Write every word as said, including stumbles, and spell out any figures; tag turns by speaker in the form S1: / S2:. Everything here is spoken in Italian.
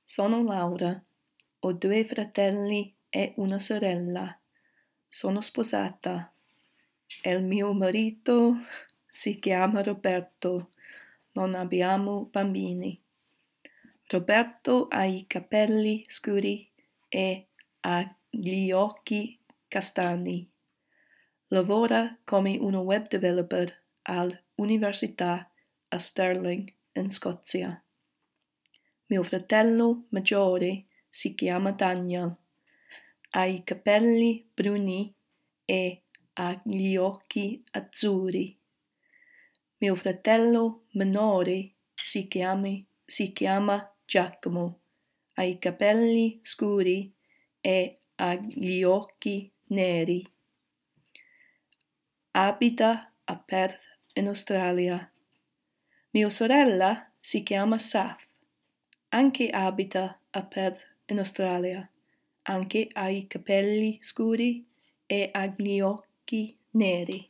S1: Sono Laura, ho due fratelli e una sorella. Sono sposata. Il mio marito si chiama Roberto. Non abbiamo bambini. Roberto ha i capelli scuri e ha gli occhi castani. Lavora come un web developer all'università a Stirling, in Scozia. Mio fratello maggiore si chiama Daniel. Ha i capelli bruni e ha gli occhi azzurri. Mio fratello minore si chiama, si chiama Giacomo. Ha i capelli scuri e ha gli occhi neri. Abita a Perth, in Australia. Mia sorella si chiama Saf. Anche abita a Perth, in Australia. Anche ha i capelli scuri e ha gli occhi neri.